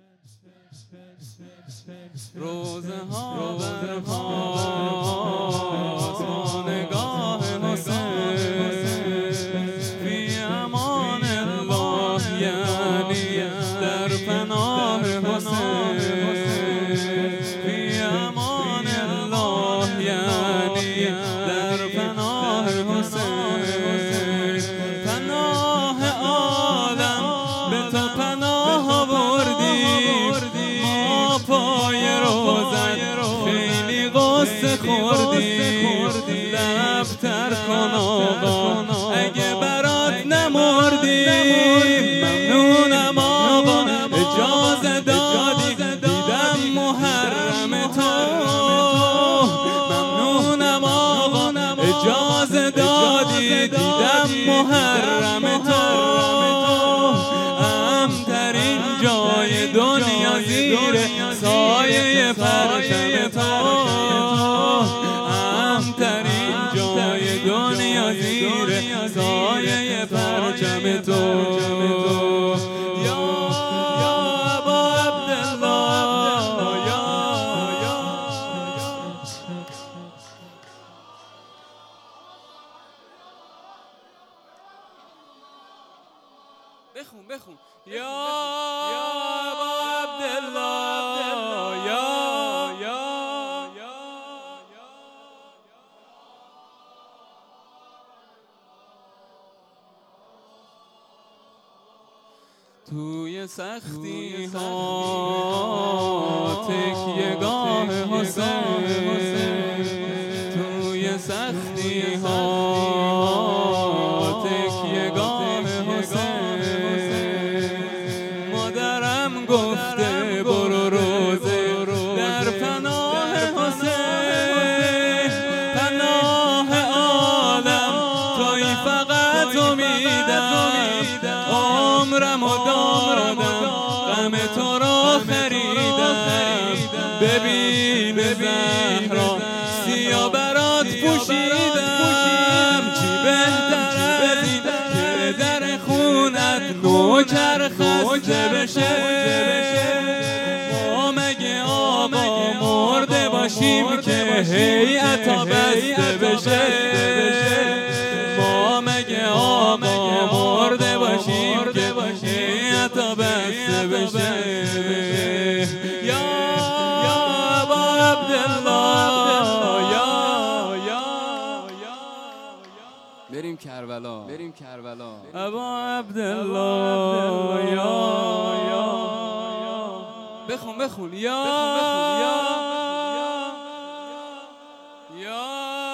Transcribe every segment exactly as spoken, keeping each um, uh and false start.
روزه ها بر پاس با نگاه حسین فی امان الله، یعنی در پناه حسین فی امان الله، یعنی در پناه حسین. پناه عالم به تو پناه آوردیم، ما پای روزت خیلی غصه خوردیم. لب تر کن آقا اگه برات نمردیم. ممنونم آقا اجازه دادی دیدم محرم تو. ممنونم آقا اجازه دادی دیدم محرم تو. امترین جای دنیا زیر سایه پرچم تو. امترین جای دنیا زیر سایه پرچم تو. یا ابا عبدالله، یا بخون بخون یا ابا عبدالله، یا یا یا توی سختی ها تکیه گاه حسین، توی سختی ها تکیه گاه حسین. مادرم گفته برو روزه در پناه حسین. پناه عالم توی فقط امیدم، عمرم و دادم غم تو را خریدم. ببین زهرا سیا برات پوشیدم. چی بهتر از این که در خونت نوکر خسته بشه. ما مگه آقا مرده باشیم که هیئتا بسته بشه. ما مگه آقا مرده باشیم که هیئتا بسته بشه. یا ابا عبدالله، یا یا بریم کربلا، بریم کربلا. ابا عبدالله، یا بخون بخون یا یا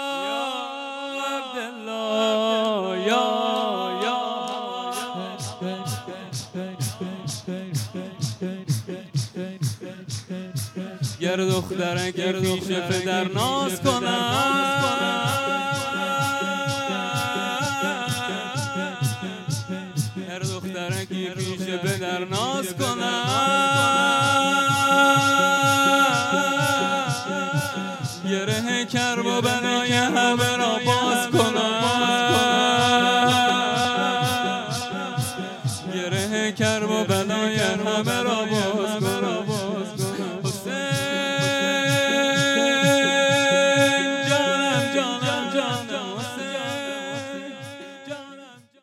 عبدالله، یا یا گر دخترک پیش پدر ناز کنم، گر دخترکی پیش پدر ناز کنم. گره کرب و بنای همه را باز کنم. گره کرب و